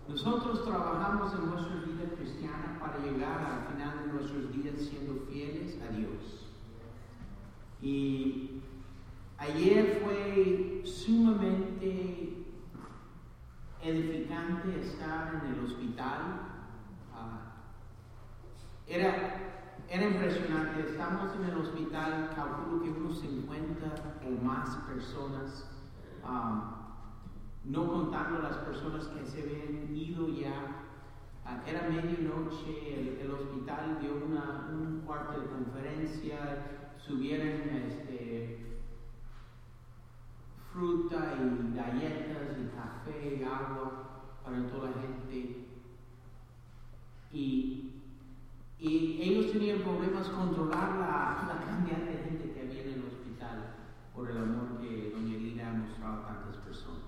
nosotros trabajamos en nuestra vida cristiana para llegar al final de nuestros días siendo fieles a Dios. Y ayer fue sumamente edificante estar en el hospital. Era impresionante. Estamos en el hospital, calculo que unos 50 o más personas, no contando las personas que se habían ido ya. Era medianoche, el hospital dio un cuarto de conferencia, subieron fruta y galletas y café y agua para toda la gente. Y ellos tenían problemas controlar la cantidad de gente que había en el hospital por el amor que doña Lina ha mostrado a tantas personas.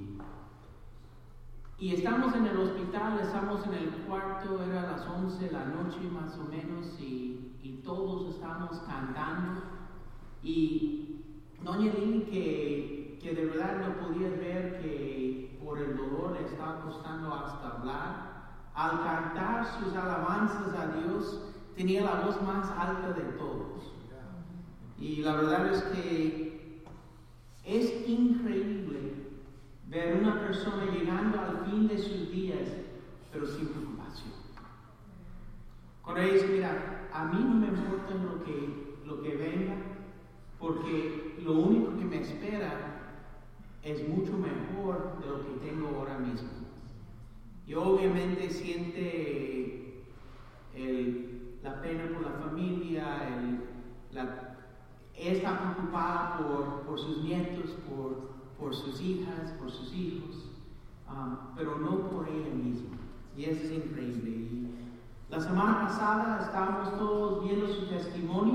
Y estamos en el hospital, estamos en el cuarto, era las 11 de la noche más o menos, y todos estábamos cantando. Y doña Lina, que de verdad no podía ver que por el dolor le estaba costando hasta hablar, al cantar sus alabanzas a Dios, tenía la voz más alta de todos. Y la verdad es que es increíble ver una persona llegando al fin de sus días, pero sin preocupación. Cuando ella dice, mira, a mí no me importa lo que venga, porque lo único que me espera es mucho mejor de lo que tengo ahora mismo. Y obviamente siente la pena por la familia, está preocupada por sus nietos, por sus hijas, por sus hijos, pero no por ella misma. Y eso es increíble. Y la semana pasada estábamos todos viendo su testimonio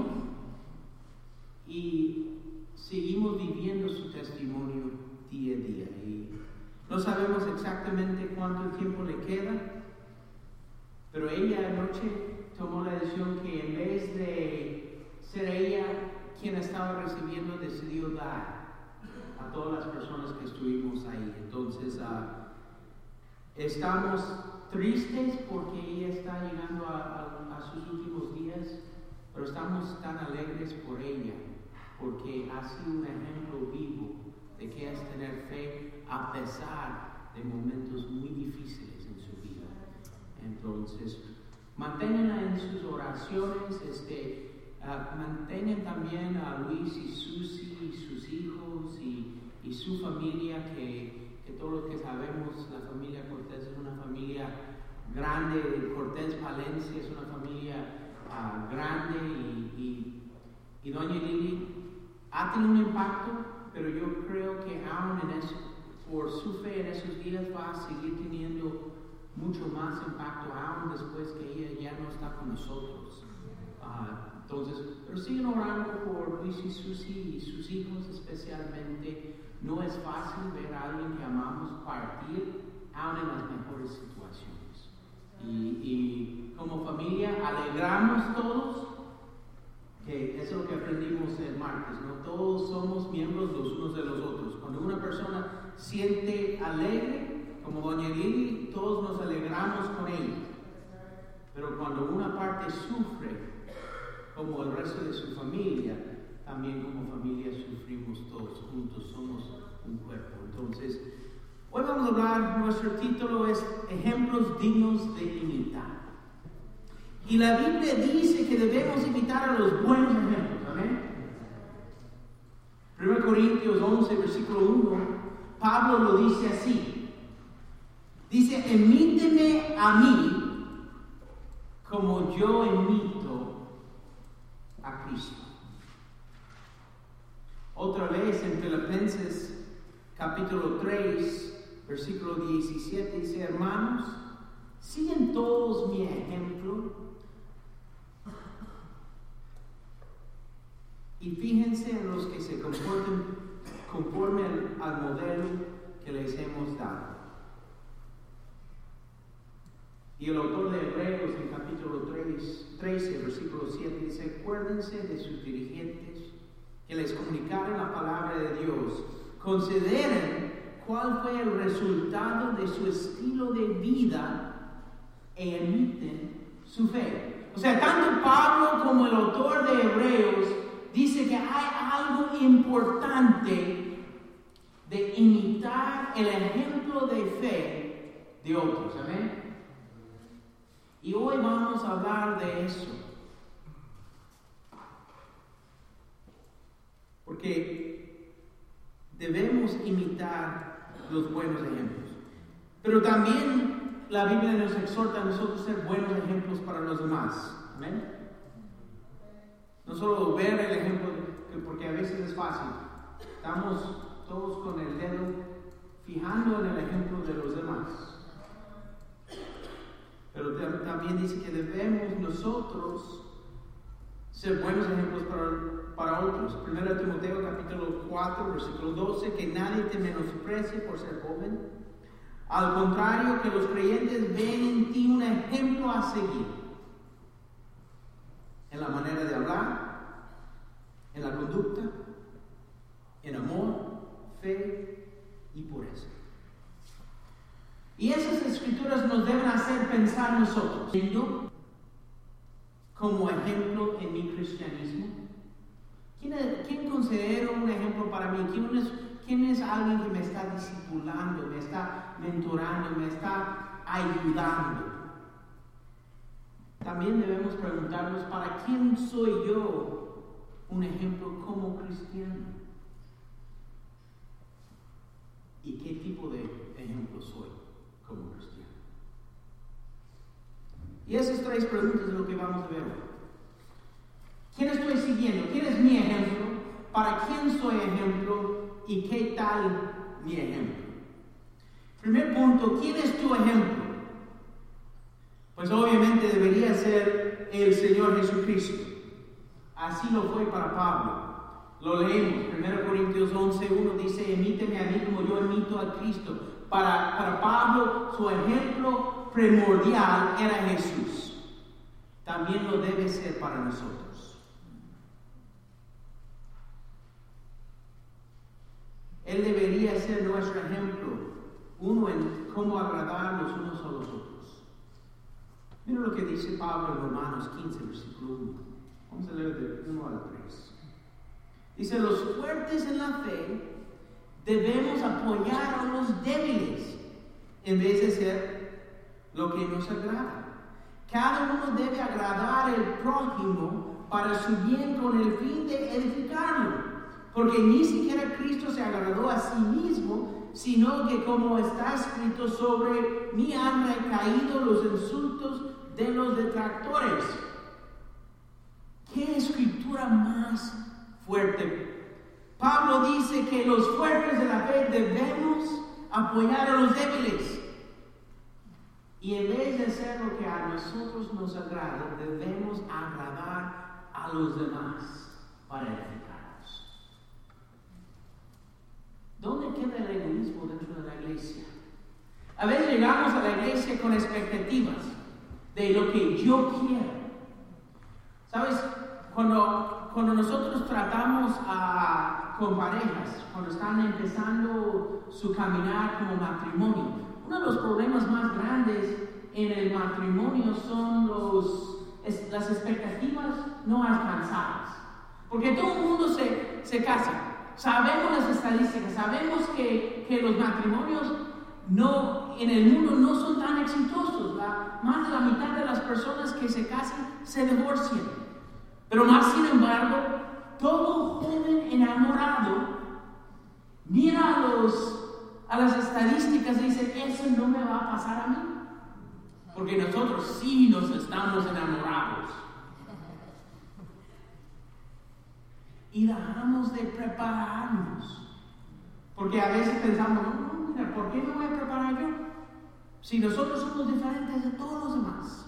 y seguimos viviendo su testimonio día a día. Y no sabemos exactamente cuánto tiempo le queda, pero ella anoche tomó la decisión que en vez de ser ella quien estaba recibiendo, decidió dar a todas las personas que estuvimos ahí. Entonces, estamos tristes porque ella está llegando a sus últimos días, pero estamos tan alegres por ella, porque ha sido un ejemplo vivo de que es tener fe a pesar de momentos muy difíciles en su vida. Entonces, manténganla en sus oraciones, mantengan también a Luis y Susi y sus hijos y su familia, que todos los que sabemos, la familia Cortés es una familia grande, Cortés Palencia es una familia grande, y doña Lili ha tenido un impacto, pero yo creo que aún en eso, por su fe en esos días, va a seguir teniendo mucho más impacto aún después que ella ya no está con nosotros. Entonces, pero siguen orando por Luis y Susi y sus hijos especialmente. No es fácil ver a alguien que amamos partir aún en las mejores situaciones. Y como familia alegramos todos, que eso es lo que aprendimos el martes, ¿no? Todos somos miembros los unos de los otros. Cuando una persona siente alegre, como doña Lili, todos nos alegramos con ella. Pero cuando una parte sufre, como el resto de su familia, también como familia sufrimos todos juntos, somos un cuerpo. Entonces, hoy vamos a hablar, nuestro título es Ejemplos dignos de imitar. Y la Biblia dice que debemos imitar a los buenos ejemplos, ¿amén? 1 Corintios 11, versículo 1, Pablo lo dice así. Dice, imíteme a mí como yo imito a Cristo. Otra vez en Filipenses capítulo 3, versículo 17, dice, hermanos, siguen todos mi ejemplo y fíjense en los que se comporten conforme al modelo que les hemos dado. Y el autor de Hebreos en capítulo 13, versículo 7 dice, acuérdense de sus dirigentes que les comunicaron la palabra de Dios. Consideren cuál fue el resultado de su estilo de vida e emiten su fe. O sea, tanto Pablo como el autor de Hebreos dice que hay algo importante de imitar el ejemplo de fe de otros. ¿Amén? Y hoy vamos a hablar de eso. Porque debemos imitar los buenos ejemplos. Pero también la Biblia nos exhorta a nosotros a ser buenos ejemplos para los demás. ¿Amén? No solo ver el ejemplo, porque a veces es fácil. Estamos todos con el dedo fijando en el ejemplo de los demás. Pero también dice que debemos nosotros ser buenos ejemplos para otros. 1 Timoteo capítulo 4, versículo 12, que nadie te menosprecie por ser joven. Al contrario, que los creyentes ven en ti un ejemplo a seguir. En la manera de hablar, en la conducta, en amor, fe y pureza. Y esas escrituras nos deben hacer pensar nosotros. Yo, como ejemplo en mi cristianismo, ¿quién considero un ejemplo para mí? ¿Quién es alguien que me está discipulando, me está mentorando, me está ayudando? También debemos preguntarnos, ¿para quién soy yo un ejemplo como cristiano? ¿Y qué tipo de ejemplo soy como cristiano? Y esas tres preguntas es lo que vamos a ver hoy. ¿Quién estoy siguiendo? ¿Quién es mi ejemplo? ¿Para quién soy ejemplo? ¿Y qué tal mi ejemplo? Primer punto, ¿quién es tu ejemplo? Pues obviamente debería ser el Señor Jesucristo. Así lo fue para Pablo. Lo leemos, 1 Corintios 11:1 dice, imíteme a mí como yo imito a Cristo. Para Pablo, su ejemplo primordial era Jesús. También lo debe ser para nosotros. Él debería ser nuestro ejemplo, uno en cómo agradar los unos a los otros. Mira lo que dice Pablo en Romanos 15, versículo 1. Vamos a leer de 1 al 3. Dice, los fuertes en la fe debemos apoyar a los débiles en vez de ser lo que nos agrada. Cada uno debe agradar al prójimo para su bien con el fin de edificarlo. Porque ni siquiera Cristo se agradó a sí mismo, sino que como está escrito, sobre mí han recaído los insultos de los detractores. ¿Qué escritura más fuerte? Pablo dice que los fuertes de la fe debemos apoyar a los débiles. Y en vez de hacer lo que a nosotros nos agrada, debemos agradar a los demás para edificarnos. ¿Dónde queda el egoísmo dentro de la iglesia? A veces llegamos a la iglesia con expectativas de lo que yo quiero. ¿Sabes? Cuando nosotros tratamos con parejas, cuando están empezando su caminar como matrimonio, uno de los problemas más grandes en el matrimonio son las expectativas no alcanzadas. Porque todo el mundo se casa. Sabemos las estadísticas, sabemos que los matrimonios en el mundo no son tan exitosos. Más de la mitad de las personas que se casan se divorcian. Pero más sin embargo, todo joven enamorado mira a las estadísticas y dice, eso no me va a pasar a mí. Porque nosotros sí nos estamos enamorados. Y dejamos de prepararnos. Porque a veces pensamos, no, mira, ¿por qué me voy a preparar yo? Si nosotros somos diferentes de todos los demás.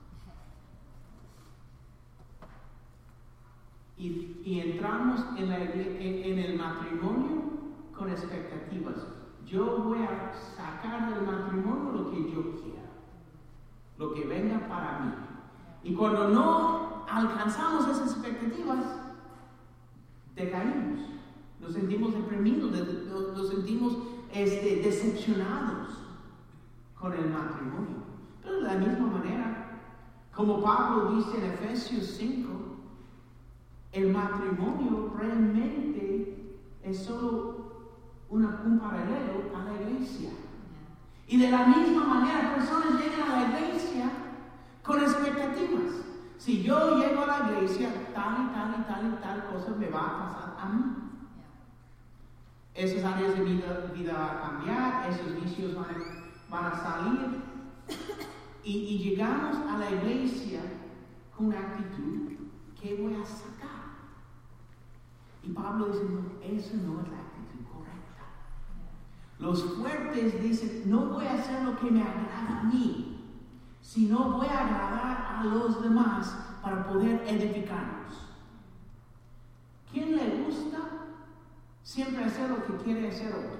Y entramos en el matrimonio con expectativas. Yo voy a sacar del matrimonio lo que yo quiera, lo que venga para mí. Y cuando no alcanzamos esas expectativas, decaímos, nos sentimos deprimidos, nos sentimos decepcionados con el matrimonio. Pero de la misma manera, como Pablo dice en Efesios 5, el matrimonio realmente es solo un paralelo a la iglesia. Y de la misma manera, personas llegan a la iglesia con expectativas. Si yo llego a la iglesia, tal y tal y tal y tal cosa me va a pasar a mí. Esas áreas de vida van a cambiar, esos vicios van a salir. Y llegamos a la iglesia con una actitud, ¿qué voy a sacar? Y Pablo dice, no, eso no es la actitud correcta. Los fuertes dicen, no voy a hacer lo que me agrada a mí, sino voy a agradar a los demás para poder edificarnos. ¿Quién le gusta siempre hacer lo que quiere hacer otro?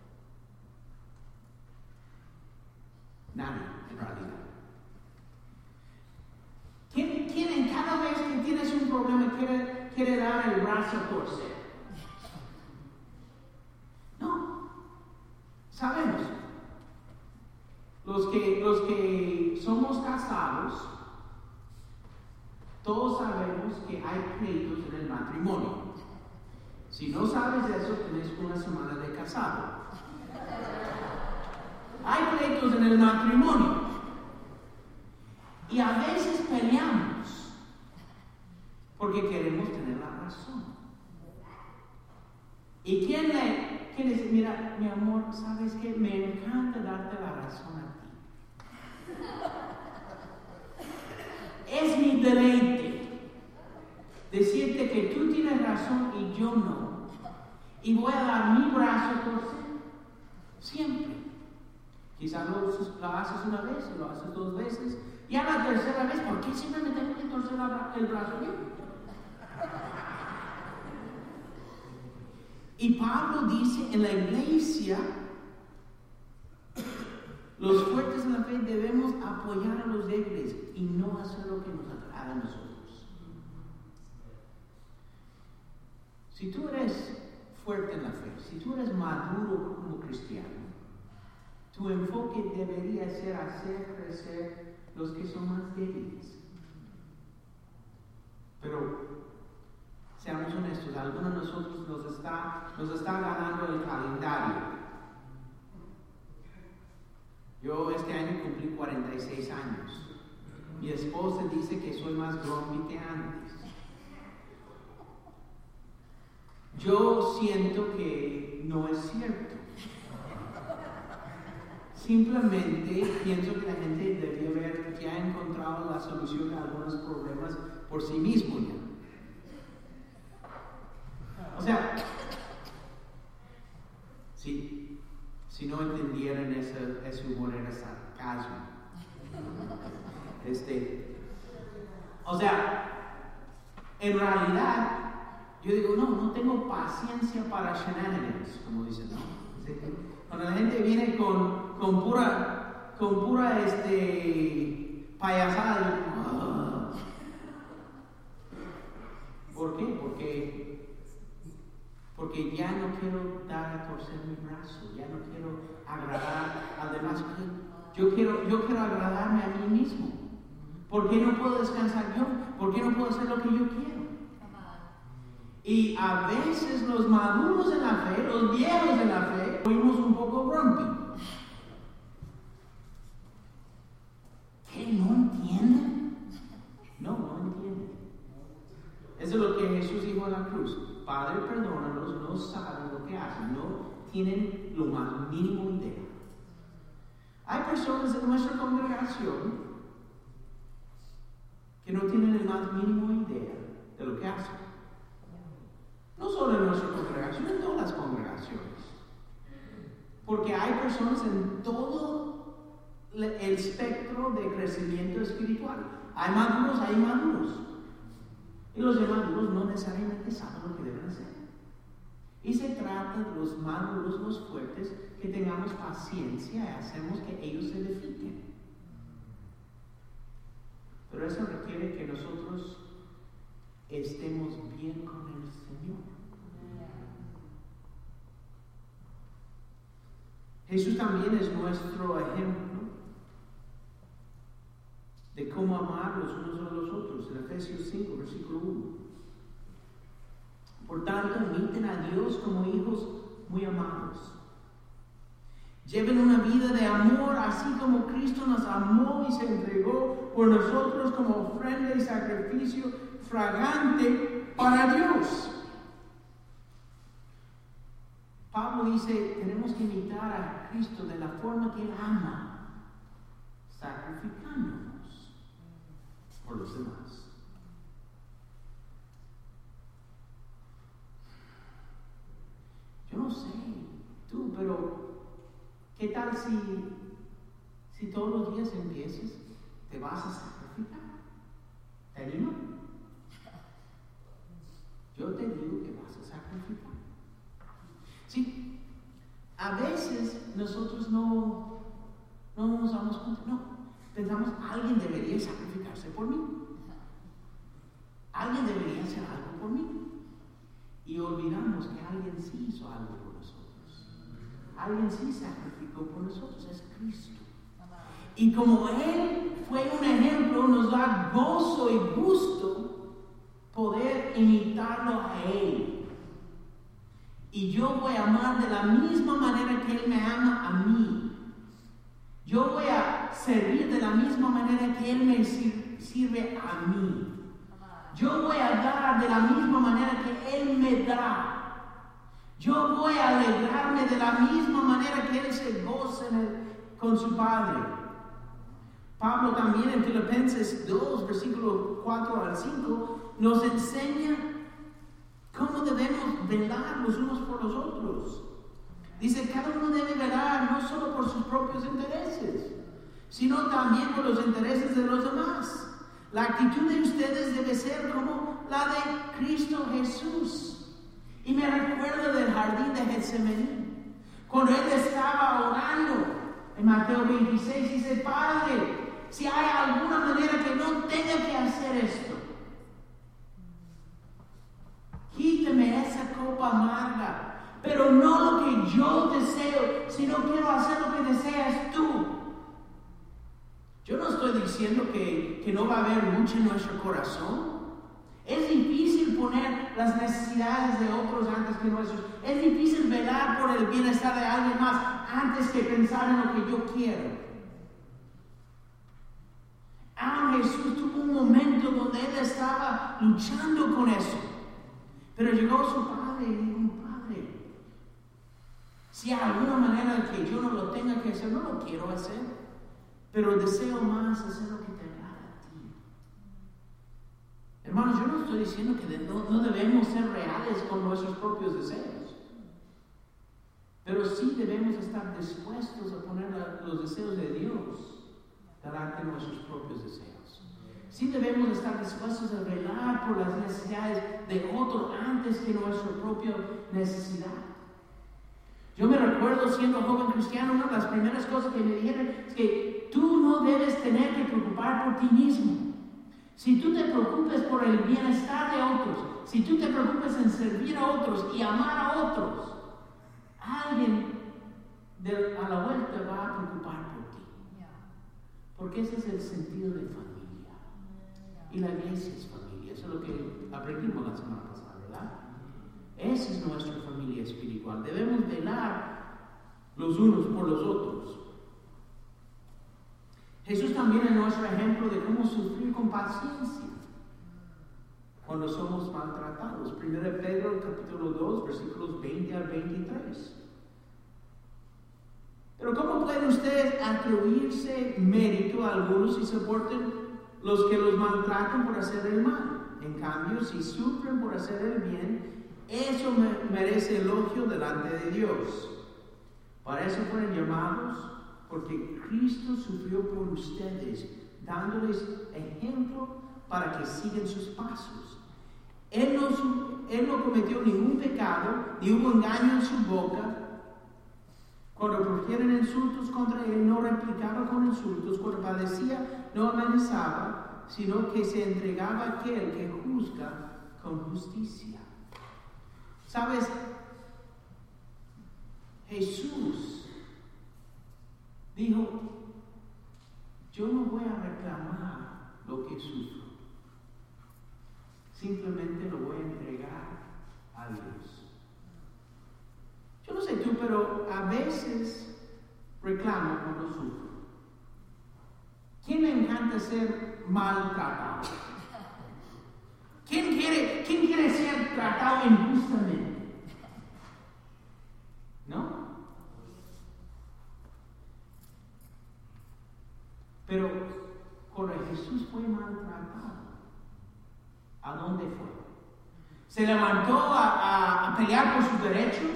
Nadie, en realidad. ¿Quién en cada vez que tienes un problema quiere dar el brazo a torcer? No. Sabemos. Los que somos casados, todos sabemos que hay pleitos en el matrimonio. Si no sabes eso, tienes una semana de casado. Hay pleitos en el matrimonio. Y a veces peleamos porque queremos tener la razón. ¿Y quién dice, mira, mi amor, sabes que me encanta darte la razón a ti? Es mi deleite decirte que tú tienes razón y yo no. Y voy a dar mi brazo por ti. Siempre. Quizás lo haces una vez, lo haces 2 veces. Y a la tercera vez, ¿por qué siempre me tengo que torcer el brazo yo? Y Pablo dice, en la iglesia, los fuertes en la fe debemos apoyar a los débiles y no hacer lo que nos agrada a nosotros. Si tú eres fuerte en la fe, si tú eres maduro como cristiano, tu enfoque debería ser hacer crecer los que son más débiles. Pero seamos honestos, algunos de nosotros nos está ganando el calendario. Yo este año cumplí 46 años. Mi esposa dice que soy más grumpy que antes. Yo siento que no es cierto. Simplemente pienso que la gente debería haber ya encontrado la solución a algunos problemas por sí mismo ya. O sea, si no entendieran ese humor era sarcasmo. O sea, en realidad, yo digo, no tengo paciencia para shenanigans, como dicen, ¿no? Cuando la gente viene con pura payasada, yo digo, ¿por qué? Porque ya no quiero dar a torcer mi brazo, ya no quiero agradar a demás. Yo quiero agradarme a mí mismo. ¿Por qué no puedo descansar yo? ¿Por qué no puedo hacer lo que yo quiero? Y a veces los maduros en la fe, los viejos en la fe, fuimos un poco grumpy. ¿Qué? ¿No entienden? No entienden. Eso es lo que Jesús dijo en la cruz. Padre, perdónalos, no saben lo que hacen, no tienen lo más mínimo idea. Hay personas en nuestra congregación que no tienen el más mínimo idea de lo que hacen. No solo en nuestra congregación, en todas las congregaciones. Porque hay personas en todo el espectro de crecimiento espiritual. Hay maduros. Y los inmaduros no necesariamente saben lo que deben hacer. Y se trata de los maduros, los fuertes, que tengamos paciencia y hacemos que ellos se edifiquen. Pero eso requiere que nosotros estemos bien con el Señor. Jesús también es nuestro ejemplo de cómo amar los unos a los otros. En Efesios 5, versículo 1. Por tanto, imiten a Dios como hijos muy amados. Lleven una vida de amor, así como Cristo nos amó y se entregó por nosotros como ofrenda y sacrificio fragante para Dios. Pablo dice, tenemos que imitar a Cristo de la forma que Él ama, sacrificándonos por los demás. Yo no sé tú, pero ¿qué tal si todos los días empieces, te vas a sacrificar? ¿Te anima? Yo te digo que vas a sacrificar. Sí, a veces nosotros no nos damos cuenta, no, pensamos, alguien debería sacrificarse por mí. Alguien debería hacer algo por mí. Y olvidamos que alguien sí hizo algo por nosotros. Alguien sí sacrificó por nosotros, es Cristo. Y como Él fue un ejemplo, nos da gozo y gusto poder imitarlo a Él. Y yo voy a amar de la misma manera que Él me ama a mí. Yo voy a servir de la misma manera que Él me sirve a mí. Yo voy a dar de la misma manera que Él me da. Yo voy a alegrarme de la misma manera que Él se goza con su Padre. Pablo también en Filipenses 2, versículo 4 al 5, nos enseña cómo debemos velar los unos por los otros. Dice, cada uno debe velar no solo por sus propios intereses, sino también por los intereses de los demás. La actitud de ustedes debe ser como la de Cristo Jesús. Y me recuerdo del jardín de Getsemaní, cuando Él estaba orando en Mateo 26, dice, Padre, si hay alguna manera que no tenga que hacer esto, quíteme esa copa amarga, pero no lo que yo deseo, sino quiero hacer lo que deseas tú. Yo no estoy diciendo que no va a haber mucho en nuestro corazón. Es difícil poner las necesidades de otros antes que nuestros. Es difícil velar por el bienestar de alguien más antes que pensar en lo que yo quiero. Jesús tuvo un momento donde Él estaba luchando con eso. Pero llegó su Padre y dijo, Padre, si hay alguna manera que yo no lo tenga que hacer, no lo quiero hacer, pero deseo más hacer lo que te agrada a ti. Hermanos, yo no estoy diciendo que no debemos ser reales con nuestros propios deseos, pero sí debemos estar dispuestos a poner los deseos de Dios delante de nuestros propios deseos. Sí debemos estar dispuestos a velar por las necesidades de otro antes que nuestra propia necesidad. Yo me recuerdo siendo joven cristiano, una de las primeras cosas que me dijeron es que tú no debes tener que preocupar por ti mismo. Si tú te preocupes por el bienestar de otros, si tú te preocupes en servir a otros y amar a otros, alguien a la vuelta va a preocupar por ti. Porque ese es el sentido de familia. Y la iglesia es familia. Eso es lo que aprendimos la semana pasada, ¿verdad? Esa es nuestra familia espiritual. Debemos velar los unos por los otros. Jesús también es nuestro ejemplo de cómo sufrir con paciencia cuando somos maltratados. 1 Pedro capítulo 2, versículos 20 al 23. Pero ¿cómo pueden ustedes atribuirse mérito a algunos si soporten los que los maltratan por hacer el mal? En cambio, si sufren por hacer el bien, eso merece elogio delante de Dios. Para eso fueron llamados, porque Cristo sufrió por ustedes, dándoles ejemplo para que sigan sus pasos. Él no cometió ningún pecado, ni hubo engaño en su boca. Cuando profieren insultos contra Él, no replicaba con insultos. Cuando padecía, no amenazaba, sino que se entregaba a aquel que juzga con justicia. ¿Sabes? Jesús dijo, yo no voy a reclamar lo que sufro. Simplemente lo voy a entregar a Dios. Yo no sé tú, pero a veces reclamo cuando sufro. ¿Quién le encanta ser maltratado? ¿Quién quiere ser tratado injustamente? ¿No? Pero cuando Jesús fue maltratado, ¿a dónde fue? ¿Se levantó a pelear por sus derechos?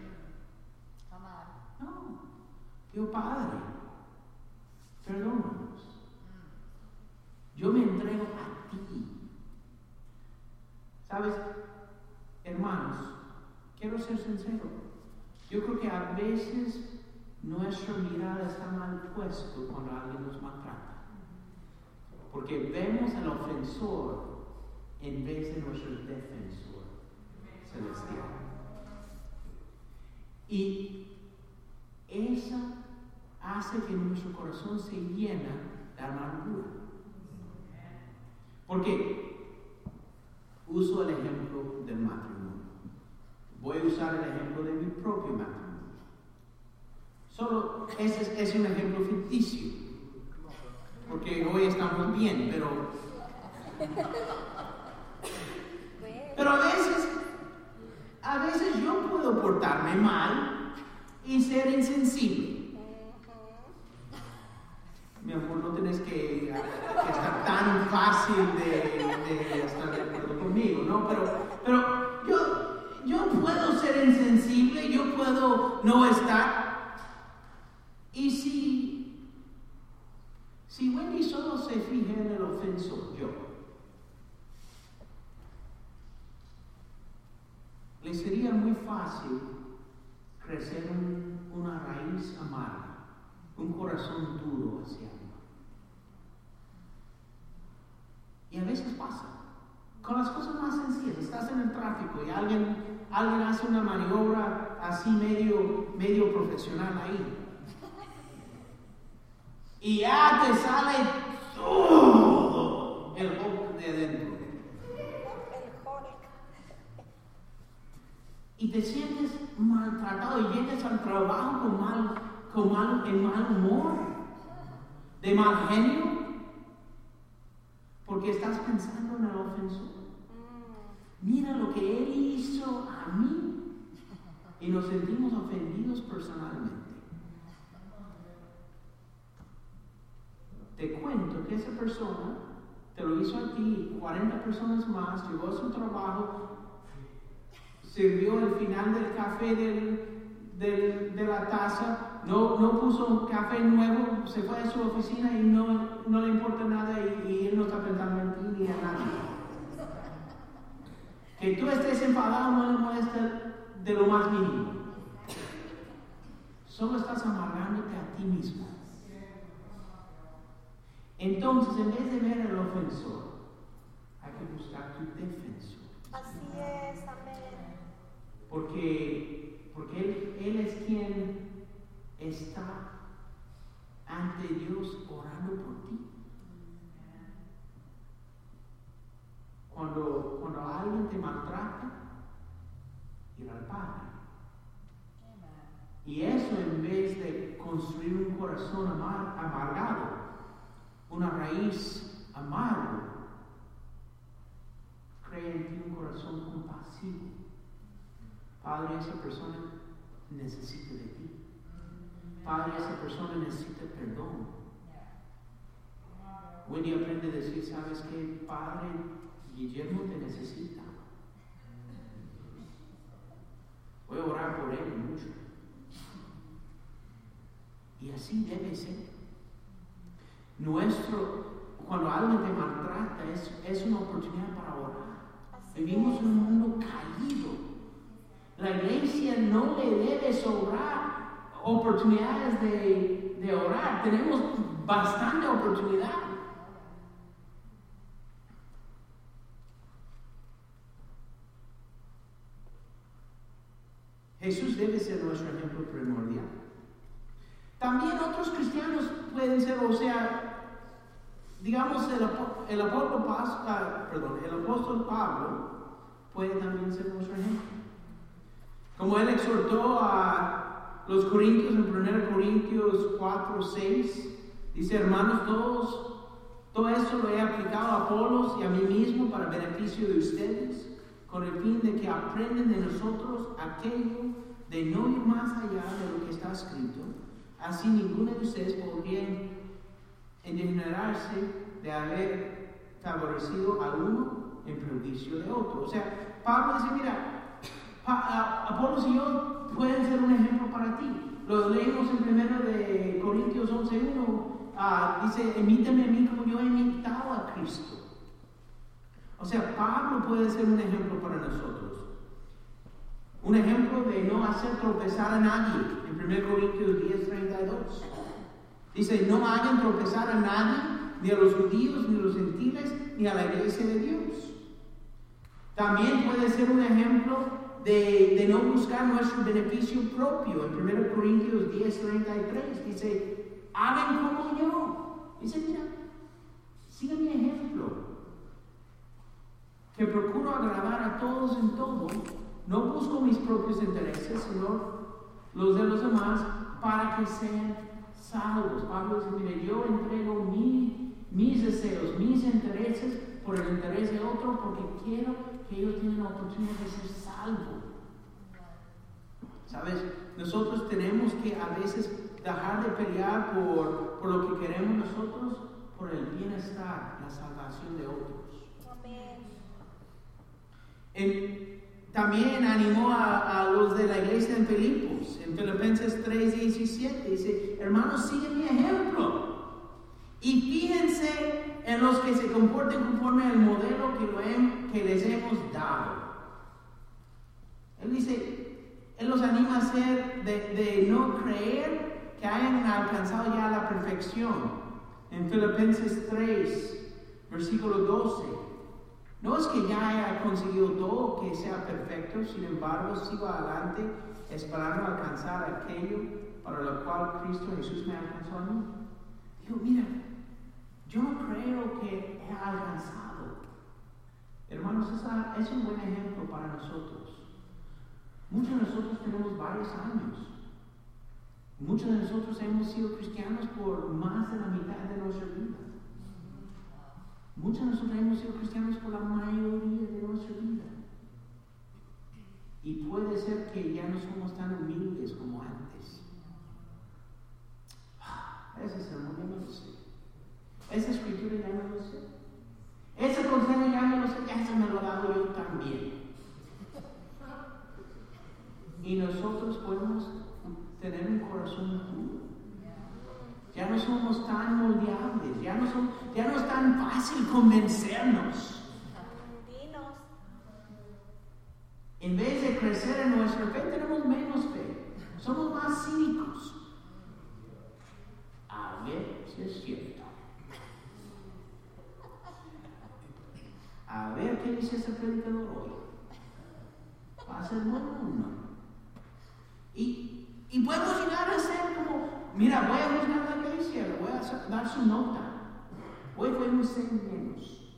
No. Dios Padre, perdónanos. Yo me entrego a ti. ¿Sabes, hermanos? Quiero ser sincero. Yo creo que a veces nuestra mirada está mal puesto cuando alguien nos maltrata. Porque vemos al ofensor en vez de nuestro defensor celestial. Y eso hace que nuestro corazón se llene de amargura. Porque uso el ejemplo del matrimonio. Voy a usar el ejemplo de mi propio matrimonio. Solo ese es un ejemplo ficticio. Porque hoy estamos bien, pero a veces yo puedo portarme mal y ser insensible. Mi amor, no tienes que estar tan fácil de estar de acuerdo conmigo, ¿no? Pero yo puedo ser insensible, yo puedo no estar. Y si Wendy solo se fija en el ofensor, le sería muy fácil crecer una raíz amarga, un corazón duro hacia mí. Y a veces pasa, con las cosas más sencillas. Estás en el tráfico y alguien hace una maniobra así medio profesional ahí. Y ya te sale todo el Hulk de adentro. Y te sientes maltratado y llegas al trabajo con mal humor, de mal genio, porque estás pensando en el ofensor. Mira lo que él hizo a mí. Y nos sentimos ofendidos personalmente. Te cuento que esa persona te lo hizo a ti, 40 personas más, llegó a su trabajo, sirvió el final del café de la taza, no puso un café nuevo, se fue a su oficina y no le importa nada y él no está pensando en ti ni en nadie. Que tú estés enfadado no le molesta de lo más mínimo. Solo estás amargándote a ti mismo. Entonces, en vez de ver al ofensor, hay que buscar tu defensor. Así es, amén. Porque él es quien está ante Dios orando por ti. Cuando alguien te maltrata, ir al Padre. Y eso, en vez de construir un corazón amargado, una raíz amarga, crea en ti un corazón compasivo. Padre, esa persona necesita de ti. Padre, esa persona necesita perdón. Wendy aprende a decir, ¿sabes qué? Padre, Guillermo te necesita. Voy a orar por él mucho. Y así debe ser. Cuando alguien te maltrata, es una oportunidad para orar. Vivimos en un mundo caído. La iglesia no le debe sobrar oportunidades de orar. Tenemos bastante oportunidad. Jesús debe ser nuestro ejemplo primordial. También otros cristianos pueden ser, o sea, digamos, el apóstol Pablo puede también ser nuestro ejemplo. Como él exhortó a los corintios en 1 Corintios 4:6, dice: hermanos, todo esto lo he aplicado a Apolos y a mí mismo para beneficio de ustedes, con el fin de que aprendan de nosotros aquello de no ir más allá de lo que está escrito. Así ninguno de ustedes podría endeudarse de haber favorecido a uno en perjuicio de otro. O sea, Pablo dice: mira, Apolos y yo pueden ser un ejemplo para ti. Lo leímos en 1 Corintios 11:1. Dice: imítame a mí como yo he imitado a Cristo. O sea, Pablo puede ser un ejemplo para nosotros. Un ejemplo de no hacer tropezar a nadie. En 1 Corintios 10:32. Dice: no hagan tropezar a nadie, ni a los judíos, ni a los gentiles, ni a la iglesia de Dios. También puede ser un ejemplo de no buscar nuestro beneficio propio. En 1 Corintios 10:33 dice: hagan como yo. Dice: mira, siga mi ejemplo, que procuro agradar a todos en todo. No busco mis propios intereses, sino los de los demás, para que sean salvos. Pablo dice: mire, yo entrego mis deseos, mis intereses por el interés de otro, porque quiero que ellos tengan la oportunidad de ser salvos. ¿Sabes? Nosotros tenemos que a veces dejar de pelear por lo que queremos nosotros, por el bienestar, la salvación de otros. También animó a los de la iglesia en Filipos, en Filipenses 3:17, dice: hermanos, sigan mi ejemplo y fíjense en los que se comporten conforme al modelo que les hemos dado. Él dice, él los anima a ser de no creer que hayan alcanzado ya la perfección. En Filipenses 3, versículo 12. No es que ya haya conseguido todo, que sea perfecto, sin embargo, sigo adelante, esperando alcanzar aquello para lo cual Cristo Jesús me alcanzó a mí. Digo, mira, yo no creo que he alcanzado. Hermanos, es un buen ejemplo para nosotros. Muchos de nosotros tenemos varios años. Muchos de nosotros hemos sido cristianos por más de la mitad de nuestra vida. Muchos de nosotros hemos sido cristianos por la mayoría de nuestra vida. Y puede ser que ya no somos tan humildes como antes. Ese sermón ya no lo sé. Esa escritura ya no lo sé. Ese consejo ya no lo sé. Ya se me lo he dado yo también. Y nosotros podemos tener un corazón duro. Ya no somos tan moldeables, ya no es tan fácil convencernos. En vez de crecer en nuestra fe, tenemos menos fe. Somos más cínicos. A ver si es cierto. A ver qué dice ese predicador hoy. ¿Va a ser bueno o no? Y podemos llegar a ser como: mira, voy a juzgar la iglesia, le voy a dar su nota. Hoy podemos ser menos.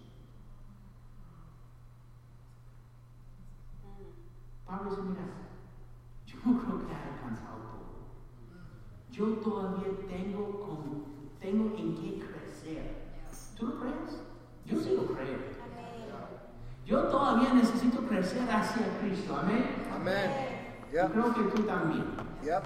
Pablo dice: mira, yo no creo que haya alcanzado todo. Yo todavía tengo en qué crecer. ¿Tú lo crees? Yo sí lo creo. Yo todavía necesito crecer hacia Cristo. Amén. Amén. Yep. Creo que tú también. Yep.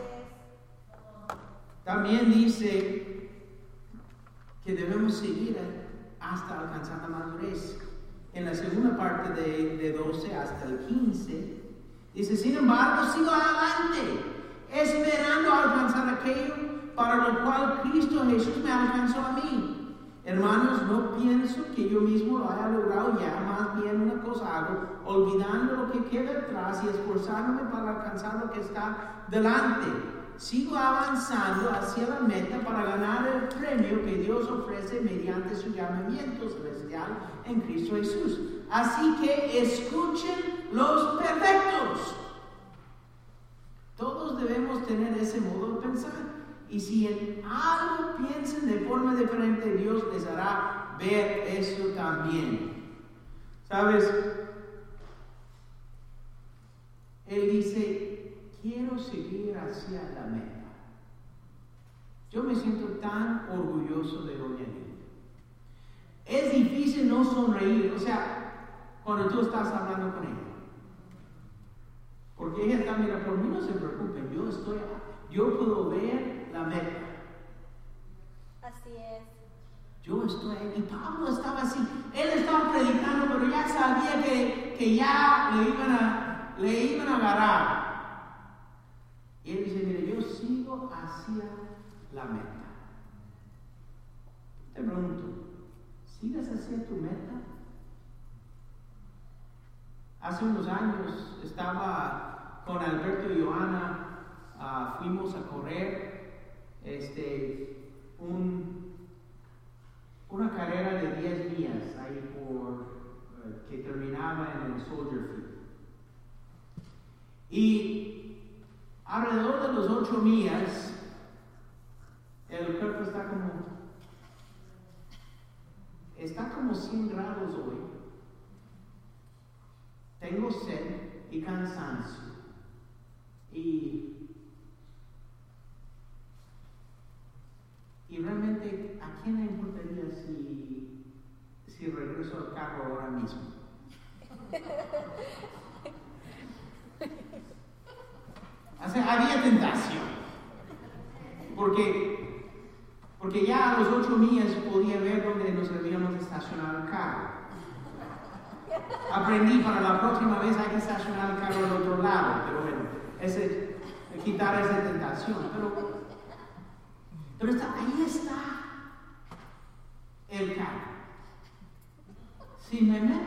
También dice que debemos seguir hasta alcanzar la madurez. En la segunda parte de 12 hasta el 15, dice: sin embargo, sigo adelante, esperando alcanzar aquello para lo cual Cristo Jesús me alcanzó a mí. Hermanos, no pienso que yo mismo lo haya logrado ya, más bien una cosa hago, olvidando lo que queda atrás y esforzándome para alcanzar lo que está delante. Sigo avanzando hacia la meta para ganar el premio que Dios ofrece mediante su llamamiento celestial en Cristo Jesús. Así que escuchen los perfectos. Todos debemos tener ese modo de pensar. Y si en algo piensan de forma diferente, Dios les hará ver eso también. ¿Sabes? Él dice, quiero seguir hacia la meta. Yo me siento tan orgulloso de Doña Lilia. Es difícil no sonreír, o sea, cuando tú estás hablando con ella. Porque ella está, mira, por mí no se preocupen, yo puedo ver la meta. Así es. Yo estoy ahí. Y Pablo estaba así, él estaba predicando, pero ya sabía que ya le iban a agarrar. Y él dice, mire, yo sigo hacia la meta. Te pregunto, ¿sigues hacia tu meta? Hace unos años estaba con Alberto y Johanna, fuimos a correr una carrera de 10 millas ahí que terminaba en el Soldier Field. Y alrededor de los 8 millas, el cuerpo está como 100 grados hoy. Tengo sed y cansancio. Y realmente, ¿a quién le importaría si regreso al carro ahora mismo? O sea, había tentación. Porque ya a los 8 millas podía ver dónde nos debíamos estacionar el carro. Aprendí para la próxima vez hay que estacionar el carro al otro lado, pero bueno, quitar esa tentación. Pero ahí está el carro. Si me meto,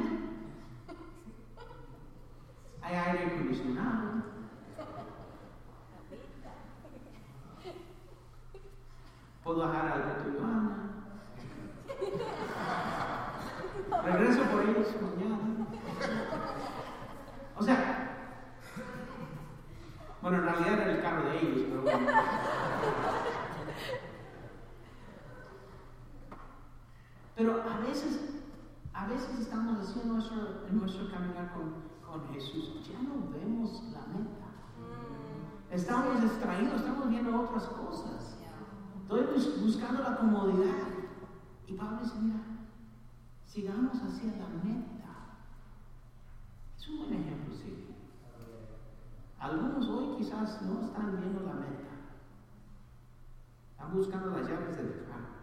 hay aire acondicionado. Puedo bajar al Alberto y Johanna. Regreso por ellos mañana. O sea, bueno, en realidad era el carro de ellos, pero bueno. Pero a veces estamos haciendo nuestro caminar con Jesús, ya no vemos la meta. Estamos distraídos, estamos viendo otras cosas. Estoy buscando la comodidad. Y Pablo dice, mira, sigamos hacia la meta. Es un buen ejemplo, sí. Algunos hoy quizás no están viendo la meta. Están buscando las llaves del carro.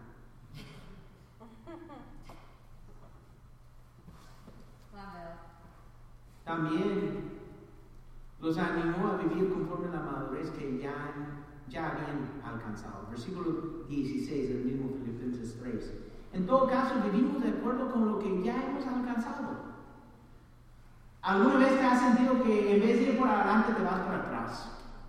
También los animó a vivir conforme a la madurez que ya habían alcanzado. Versículo 16 del mismo Filipenses 3. En todo caso, vivimos de acuerdo con lo que ya hemos alcanzado. ¿Alguna vez te has sentido que en vez de ir por adelante te vas para atrás?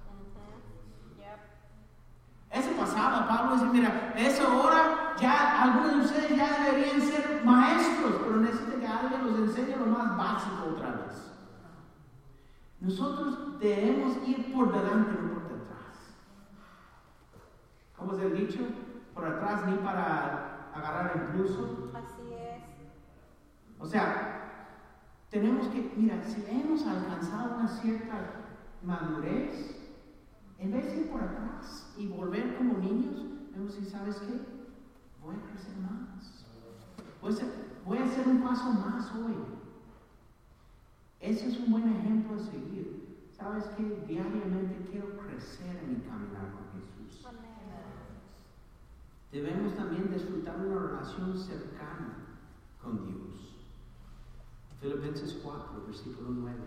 Eso pasaba. Pablo dice, mira, esa hora ya algunos de ustedes ya deberían ser maestros, pero necesitan que alguien los enseñe lo más básico otra vez. Nosotros debemos ir por delante, no por detrás. ¿Cómo es el dicho? Por atrás ni para agarrar impulso. Así es. O sea, tenemos que, mira, si hemos alcanzado una cierta madurez, en vez de ir por atrás y volver como niños, debemos decir, ¿sabes qué? Voy a crecer más. Voy a hacer un paso más hoy. Ese es un buen ejemplo a seguir. ¿Sabes qué? Diariamente quiero crecer en mi caminar con Jesús. Amén. Debemos también disfrutar una relación cercana con Dios. Filipenses 4, versículo 9.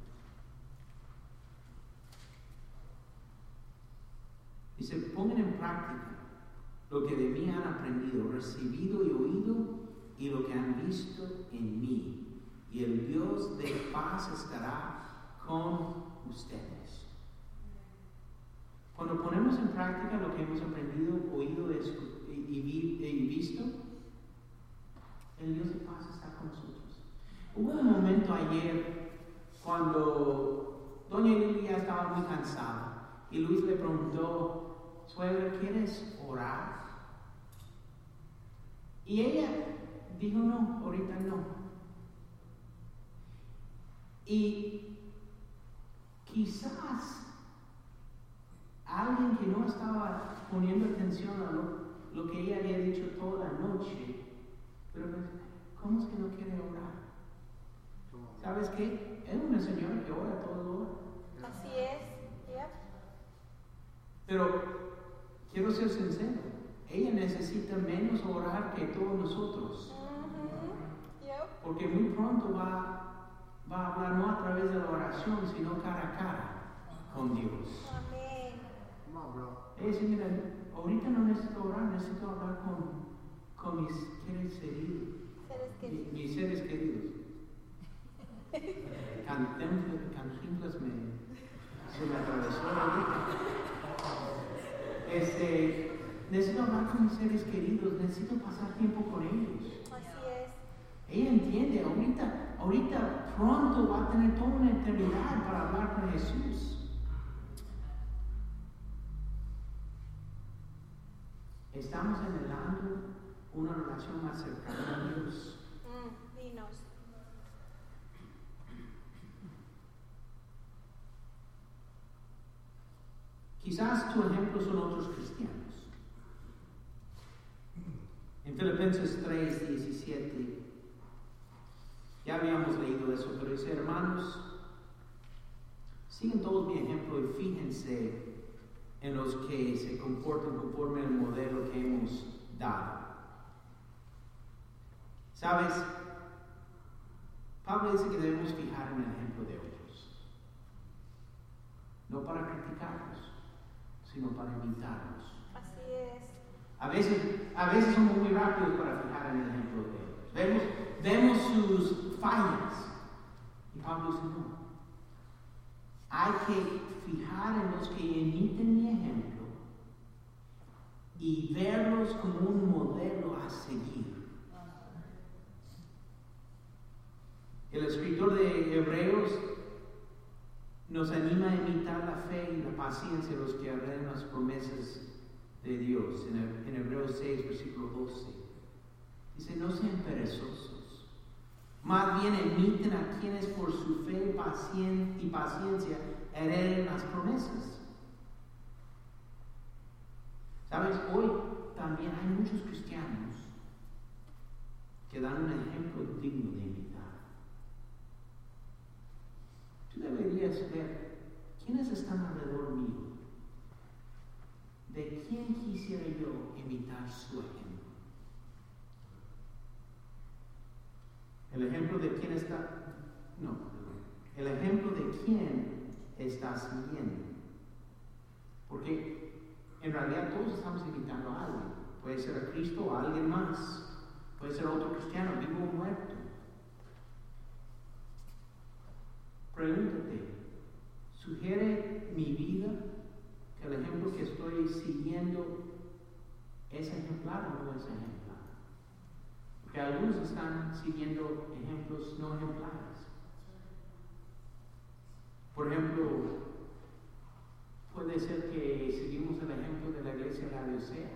Dice, pongan en práctica lo que de mí han aprendido, recibido y oído, y lo que han visto en mí. Y el Dios de paz estará con ustedes. Cuando ponemos en práctica lo que hemos aprendido, oído y visto, el Dios de paz está con nosotros. Hubo un momento ayer cuando Doña Lilia estaba muy cansada y Luis le preguntó, suegra, ¿quieres orar? Y ella dijo, no, ahorita no. Y quizás alguien que no estaba poniendo atención a lo que ella había dicho toda la noche, pero ¿cómo es que no quiere orar? ¿Sabes qué? Es una señora que ora todo el hora. Así es. Yep. Pero quiero ser sincero, ella necesita menos orar que todos nosotros. Yep. Porque muy pronto va a hablar no a través de la oración, sino cara a cara con Dios. Amén. Come on, bro. Ella dice, mira, ahorita no necesito orar, necesito hablar con mis seres queridos. Mis seres queridos. Cantinflas se me atravesó ahorita. Necesito hablar con mis seres queridos, necesito pasar tiempo con ellos. Así es. Ella entiende, ahorita pronto va a tener toda una eternidad para hablar con Jesús. Estamos anhelando una relación más cercana a Dios. Dinos. Quizás tu ejemplo son otros cristianos. En Filipenses 3:17, ya habíamos leído eso, pero dice, hermanos, sigan todos mi ejemplo y fíjense en los que se comportan conforme al modelo que hemos dado. ¿Sabes? Pablo dice que debemos fijar en el ejemplo de otros. No para criticarlos, sino para invitarlos. Así es. A veces somos muy rápidos para fijar en el ejemplo de ellos. Vemos sus fallas. Y Pablo dice, no. Hay que fijar en los que imiten mi ejemplo y verlos como un modelo a seguir. El escritor de Hebreos nos anima a imitar la fe y la paciencia de los que heredan las promesas de Dios. En Hebreos 6, versículo 12. Dice, no sean perezosos. Más bien imiten a quienes por su fe y paciencia hereden las promesas. ¿Sabes? Hoy también hay muchos cristianos que dan un ejemplo digno de imitar. Tú deberías ver quiénes están alrededor mío. ¿De quién quisiera yo imitar su ejemplo? El ejemplo de quién el ejemplo de quién está siguiendo. Porque en realidad todos estamos imitando a alguien. Puede ser a Cristo o a alguien más. Puede ser otro cristiano, vivo o muerto. Pregúntate, ¿sugiere mi vida que el ejemplo que estoy siguiendo es ejemplar o no es ejemplar? Porque algunos están siguiendo ejemplos no ejemplares. Por ejemplo, puede ser que seguimos el ejemplo de la iglesia de Laodicea,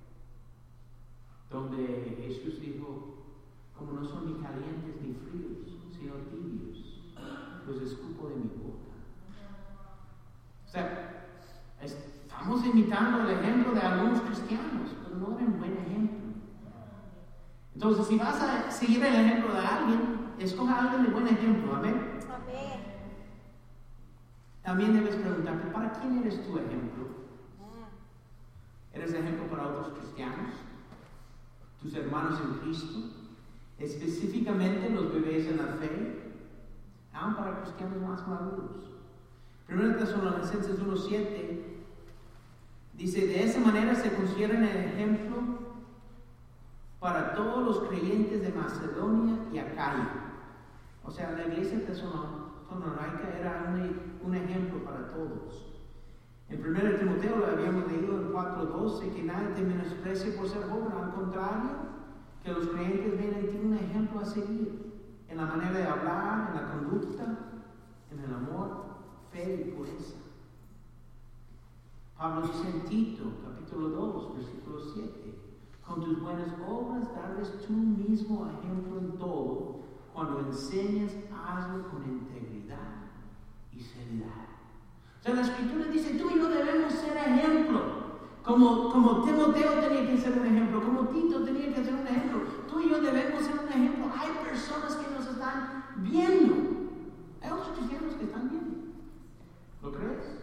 donde Jesús dijo, como no son ni calientes ni fríos, sino tibios, los escupo de mi boca. O sea, estamos imitando el ejemplo de algunos cristianos, pero no era un buen ejemplo. Entonces, si vas a seguir el ejemplo de alguien, escoja a alguien de buen ejemplo, amén. Amén. También debes preguntarte, ¿para quién eres tu ejemplo? ¿Eres ejemplo para otros cristianos? ¿Tus hermanos en Cristo? Específicamente los bebés en la fe, aún para cristianos más maduros. 1 Tesalonicenses 1:7 dice, de esa manera se consideran el ejemplo para todos los creyentes de Macedonia y Acaya. O sea, la iglesia tesalónica era un ejemplo para todos. En 1 Timoteo lo habíamos leído en 4:12, que nadie te menosprecie por ser joven, al contrario, que los creyentes ven en ti un ejemplo a seguir, en la manera de hablar, en la conducta, en el amor, fe y pureza. Pablo dice en Tito, capítulo 2, versículo 7, con tus buenas obras darles tú mismo ejemplo en todo, cuando enseñas, hazlo con integridad y seriedad. O sea, la Escritura dice, tú y yo debemos ser ejemplo. Como Timoteo tenía que ser un ejemplo, como Tito tenía que ser un ejemplo, tú y yo debemos ser un ejemplo. Hay personas que nos están viendo. Hay otros cristianos que están viendo. ¿Lo crees?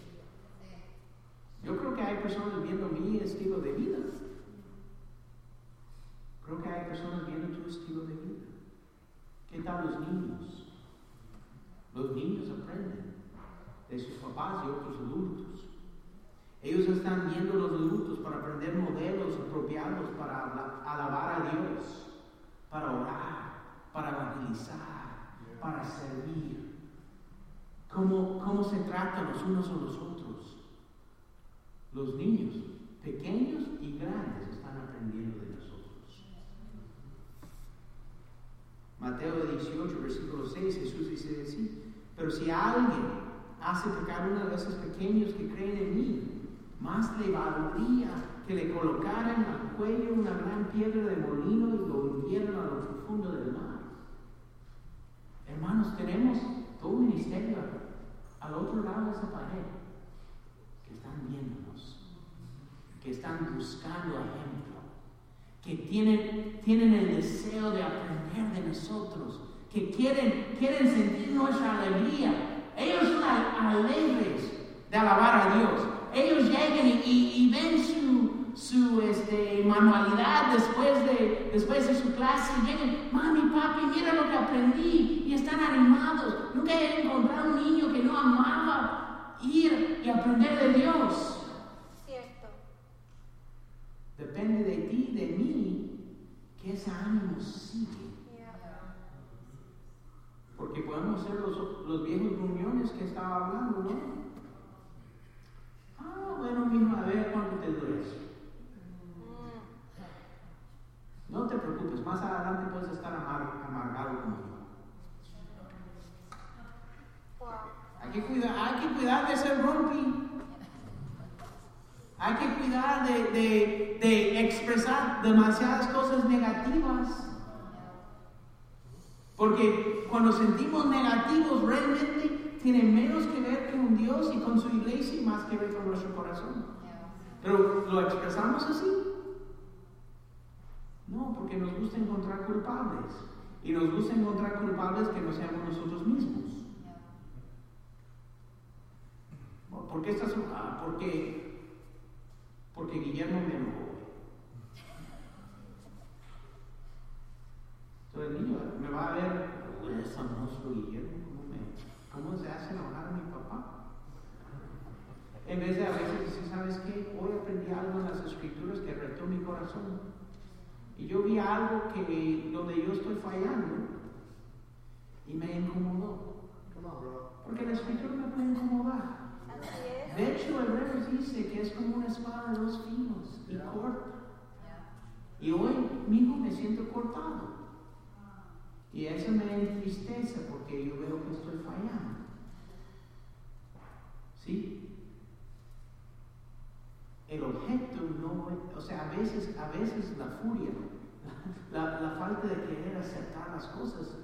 Yo creo que hay personas viendo mi estilo de vida. Creo que hay personas viendo tu estilo de vida. ¿Qué tal los niños? Los niños aprenden de sus papás y otros adultos. Ellos están viendo los adultos para aprender modelos apropiados para alabar a Dios, para orar, para evangelizar, para servir. ¿Cómo se tratan los unos a los otros? Los niños, pequeños y grandes, están aprendiendo de nosotros. Mateo 18, versículo 6, Jesús dice así: pero si alguien hace pecar uno de esos pequeños que creen en mí, más le valdría que le colocaran al cuello una gran piedra de molino y lo hundieran a lo profundo del mar. Hermanos, tenemos todo un ministerio al otro lado de esa pared que están viéndonos, que están buscando ejemplo, que tienen el deseo de aprender de nosotros, que quieren sentir nuestra alegría. Ellos son alegres de alabar a Dios. Ellos llegan y ven su manualidad después de su clase y llegan, mami, papi, mira lo que aprendí, y están animados. Nunca he encontrado un niño que no amaba ir y aprender de Dios. Cierto. Depende de ti y de mí que ese ánimo sigue. Porque podemos ser los viejos gruñones que estaba hablando, ¿no? Bueno, mijo, a ver cuánto te dura eso. No te preocupes, más adelante puedes estar amargado como yo. Hay que cuidar de ser rompi. Hay que cuidar de expresar demasiadas cosas negativas. Porque cuando sentimos negativos, realmente tiene menos que ver con Dios y con su iglesia y más que ver con nuestro corazón. Pero ¿lo expresamos así? No, porque nos gusta encontrar culpables. Y nos gusta encontrar culpables que no seamos nosotros mismos. ¿Por qué estás enojado? Porque Guillermo me enojó. Entonces el niño me va a ver, ese monstruo Guillermo, ¿cómo se hace enojar a mi papá? En vez de a veces decir, ¿sabes qué? Hoy aprendí algo en las escrituras que retó mi corazón. Y yo vi algo donde yo estoy fallando y me incomodó. Porque la escritura me puede incomodar. De hecho, Hebreos dice que es como una espada de dos filos y corta. Y hoy mismo me siento cortado. Y eso me entristece porque yo veo que estoy fallando. ¿Sí? El objeto no, o sea, a veces la furia, la falta de querer aceptar las cosas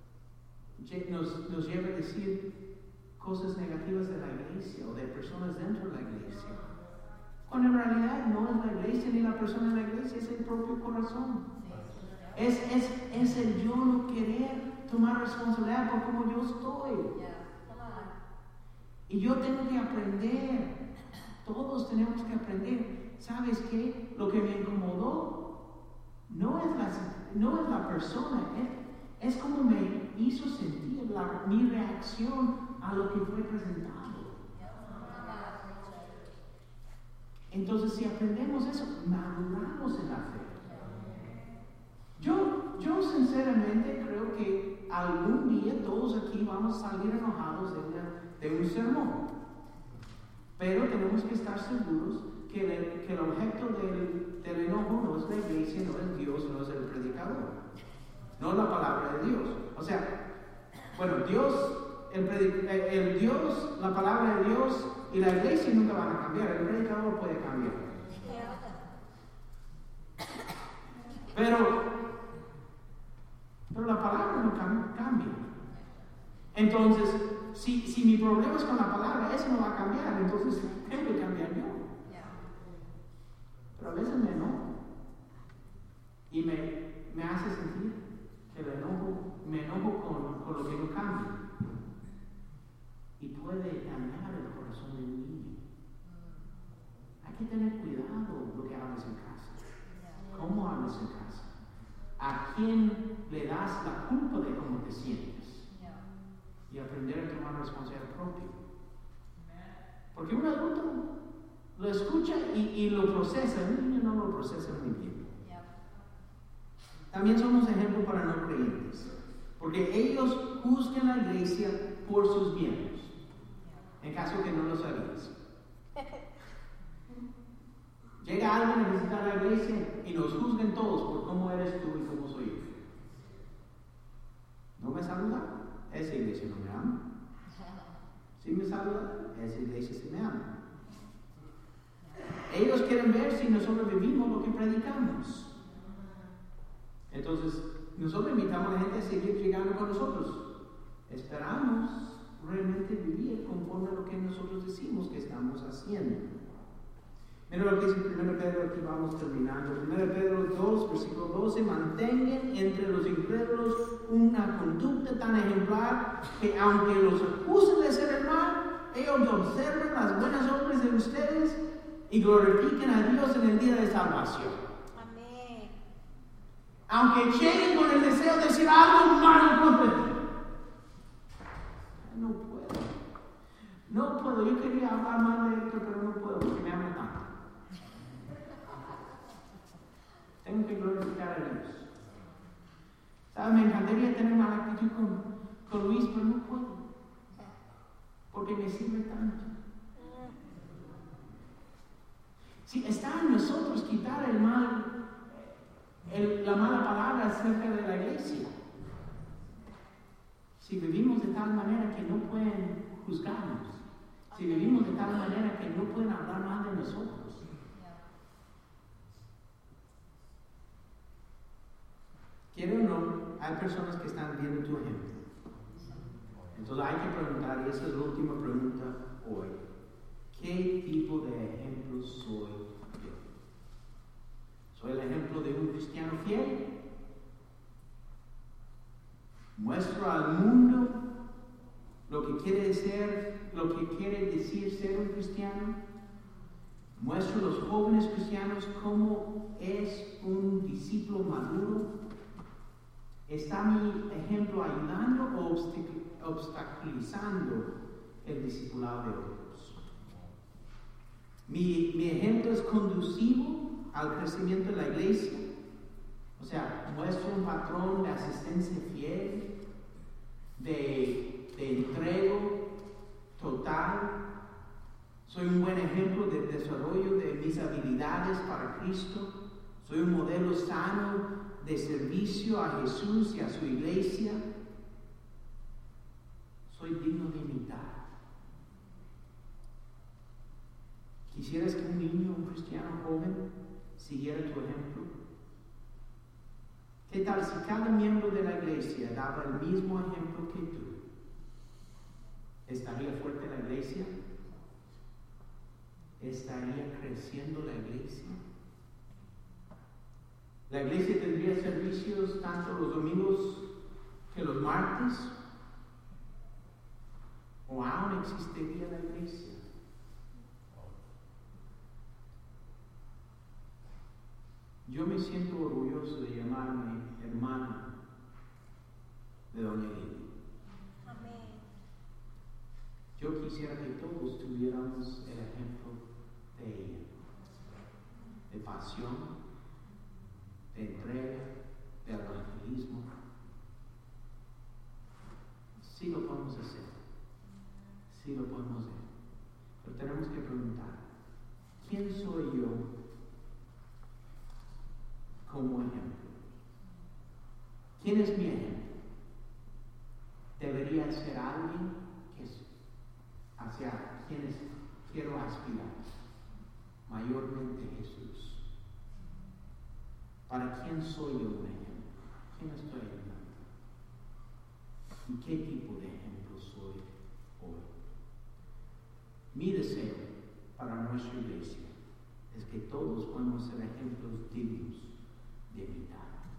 nos lleva a decir cosas negativas de la iglesia o de personas dentro de la iglesia. Cuando en realidad no es la iglesia ni la persona de la iglesia, es el propio corazón. Es el yo no querer tomar responsabilidad por cómo yo estoy. Y yo tengo que aprender. Todos tenemos que aprender. ¿Sabes qué? Lo que me incomodó no es la persona, es como me hizo sentir mi reacción a lo que fue presentado. Entonces, si aprendemos eso, maduramos en la fe. Yo sinceramente creo que algún día todos aquí vamos a salir enojados de un sermón. Pero tenemos que estar seguros que el objeto del enojo no es la iglesia, no es Dios, no es el predicador. No es la palabra de Dios. O sea, bueno, Dios, la palabra de Dios y la iglesia nunca van a cambiar, el predicador puede cambiar. Pero la palabra no cambia. Entonces, si mi problema es con la palabra, eso no va a cambiar, entonces tengo que cambiar yo. Pero a veces me enojo y me hace sentir que me enojo con lo que no cambia. Y puede dañar el corazón del niño. Hay que tener cuidado lo que hablas en casa. ¿Cómo hablas en casa? ¿A quién le das la culpa de cómo te sientes? Y aprender a tomar responsabilidad propia. Porque un adulto lo escucha y lo procesa, un niño no lo procesa muy bien. También somos ejemplo para no creyentes, porque ellos juzgan la iglesia por sus miembros, en caso que no lo sabías. Llega alguien a visitar la iglesia y nos juzgan todos por cómo eres tú y cómo soy yo. ¿No me saluda? Esa iglesia no me ama. Si me saluda, esa iglesia sí me ama. Ellos quieren ver si nosotros vivimos lo que predicamos. Entonces, nosotros invitamos a la gente a seguir llegando con nosotros. Esperamos realmente vivir conforme a lo que nosotros decimos que estamos haciendo. Mira lo que dice 1 Pedro, aquí vamos terminando. 1 Pedro 2, versículo 12, mantengan entre los incrédulos una conducta tan ejemplar que aunque los acusen de hacer el mal, ellos observen las buenas obras de ustedes y glorifiquen a Dios en el día de salvación. Amén. Aunque lleguen con el deseo de decir algo malo contra ti. No puedo. Yo quería hablar mal de Héctor, pero no puedo porque me ama tanto. Tengo que glorificar a Dios. ¿Sabes? Me encantaría tener mala actitud con Luis, pero no puedo. Porque me sirve tanto. Si está en nosotros quitar el mal, la mala palabra acerca de la iglesia. Si vivimos de tal manera que no pueden juzgarnos. Si vivimos de tal manera que no pueden hablar mal de nosotros. ¿Quieren o no? Hay personas que están viendo tu ejemplo. Entonces hay que preguntar, y esa es la última pregunta hoy. ¿Qué tipo de ejemplo soy yo? ¿Soy el ejemplo de un cristiano fiel? ¿Muestro al mundo lo que quiere decir ser un cristiano? ¿Muestro a los jóvenes cristianos cómo es un discípulo maduro? ¿Está mi ejemplo ayudando o obstaculizando el discipulado de otros? ¿Mi ejemplo es conducivo al crecimiento de la iglesia? O sea, muestro un patrón de asistencia fiel, de entrego total. Soy un buen ejemplo de desarrollo de mis habilidades para Cristo. Soy un modelo sano de servicio a Jesús y a su iglesia. Soy digno de imitar. ¿Quisieras que un niño, un cristiano joven, siguiera tu ejemplo? ¿Qué tal si cada miembro de la iglesia daba el mismo ejemplo que tú? ¿Estaría fuerte la iglesia? ¿Estaría creciendo la iglesia? La iglesia tendría servicios tanto los domingos que los martes. ¿O aún existiría la iglesia? Yo me siento orgulloso de llamarme hermana de Doña Lili. Amén. Yo quisiera que todos tuviéramos el ejemplo de ella, de pasión, de entrega, de evangelismo. Sí lo podemos hacer, sí lo podemos hacer, pero tenemos que preguntar, ¿quién soy yo como ejemplo? ¿Quién es mi ejemplo? ¿Debería ser alguien hacia quienes quiero aspirar mayormente a Jesús. ¿Para quién soy yo un ejemplo? ¿Quién estoy ayudando? ¿Y qué tipo de ejemplo soy hoy? Mi deseo para nuestra iglesia es que todos podamos ser ejemplos dignos de imitar.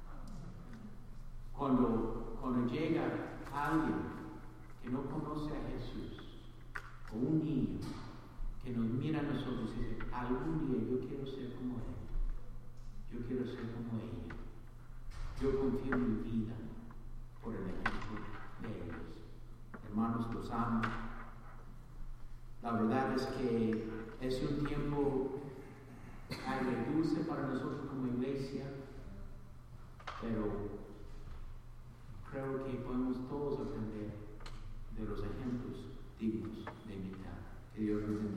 Cuando llega alguien que no conoce a Jesús, o un niño que nos mira a nosotros y dice, algún día yo quiero ser como él, yo quiero ser como ella, yo confío en mi vida por el ejemplo de ellos. Hermanos, los amo. La verdad es que es un tiempo agridulce para nosotros como iglesia, pero creo que podemos todos aprender de los ejemplos dignos de imitar. Que Dios nos bendiga.